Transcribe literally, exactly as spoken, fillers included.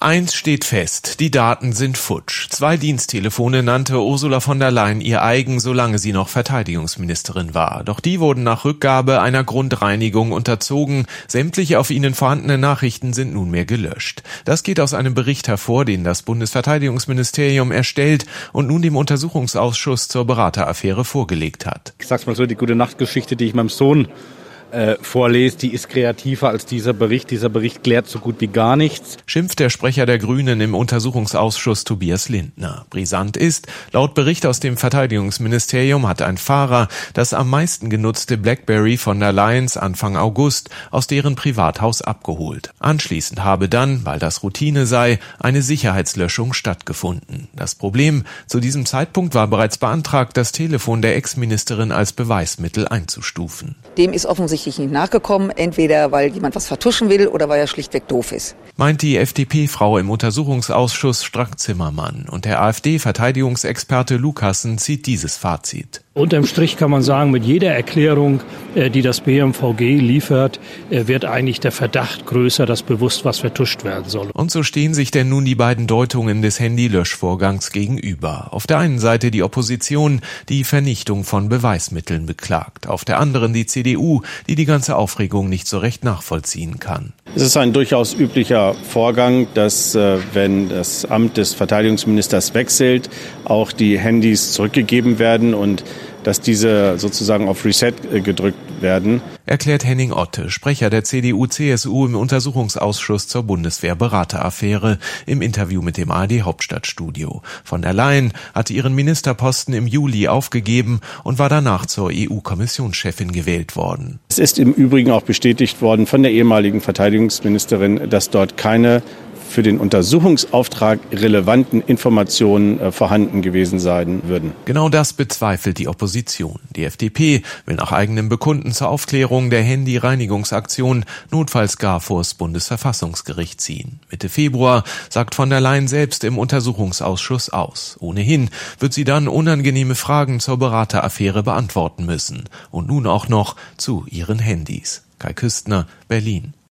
Eins steht fest, die Daten sind futsch. Zwei Diensttelefone nannte Ursula von der Leyen ihr eigen, solange sie noch Verteidigungsministerin war. Doch die wurden nach Rückgabe einer Grundreinigung unterzogen. Sämtliche auf ihnen vorhandenen Nachrichten sind nunmehr gelöscht. Das geht aus einem Bericht hervor, den das Bundesverteidigungsministerium erstellt und nun dem Untersuchungsausschuss zur Berateraffäre vorgelegt hat. Ich sag's mal so, die Gute-Nacht-Geschichte, die ich meinem Sohn Äh, vorlest, die ist kreativer als dieser Bericht. Dieser Bericht klärt so gut wie gar nichts. Schimpft der Sprecher der Grünen im Untersuchungsausschuss Tobias Lindner. Brisant ist, laut Bericht aus dem Verteidigungsministerium hat ein Fahrer das am meisten genutzte BlackBerry von der Leyens Anfang August aus deren Privathaus abgeholt. Anschließend habe dann, weil das Routine sei, eine Sicherheitslöschung stattgefunden. Das Problem, zu diesem Zeitpunkt war bereits beantragt, das Telefon der Ex-Ministerin als Beweismittel einzustufen. Dem ist offensichtlich nicht nachgekommen, entweder weil jemand was vertuschen will oder weil er schlichtweg doof ist. Meint die F D P-Frau im Untersuchungsausschuss Strack-Zimmermann. Und der AfD-Verteidigungsexperte Lukassen zieht dieses Fazit. Unterm Strich kann man sagen, mit jeder Erklärung, die das B M V G liefert, wird eigentlich der Verdacht größer, dass bewusst was vertuscht werden soll. Und so stehen sich denn nun die beiden Deutungen des Handy-Löschvorgangs gegenüber. Auf der einen Seite die Opposition, die Vernichtung von Beweismitteln beklagt. Auf der anderen die C D U, die die ganze Aufregung nicht so recht nachvollziehen kann. Es ist ein durchaus üblicher Vorgang, dass, wenn das Amt des Verteidigungsministers wechselt, auch die Handys zurückgegeben werden und dass diese sozusagen auf Reset gedrückt werden. Erklärt Henning Otte, Sprecher der C D U C S U im Untersuchungsausschuss zur Bundeswehr-Berateraffäre, im Interview mit dem A R D-Hauptstadtstudio. Von der Leyen hatte ihren Ministerposten im Juli aufgegeben und war danach zur E U-Kommissionschefin gewählt worden. Es ist im Übrigen auch bestätigt worden von der ehemaligen Verteidigungsministerin, dass dort keine für den Untersuchungsauftrag relevanten Informationen äh, vorhanden gewesen sein würden. Genau das bezweifelt die Opposition. Die F D P will nach eigenem Bekunden zur Aufklärung der Handy-Reinigungsaktion notfalls gar vors Bundesverfassungsgericht ziehen. Mitte Februar sagt von der Leyen selbst im Untersuchungsausschuss aus. Ohnehin wird sie dann unangenehme Fragen zur Berateraffäre beantworten müssen. Und nun auch noch zu ihren Handys. Kai Küstner, Berlin.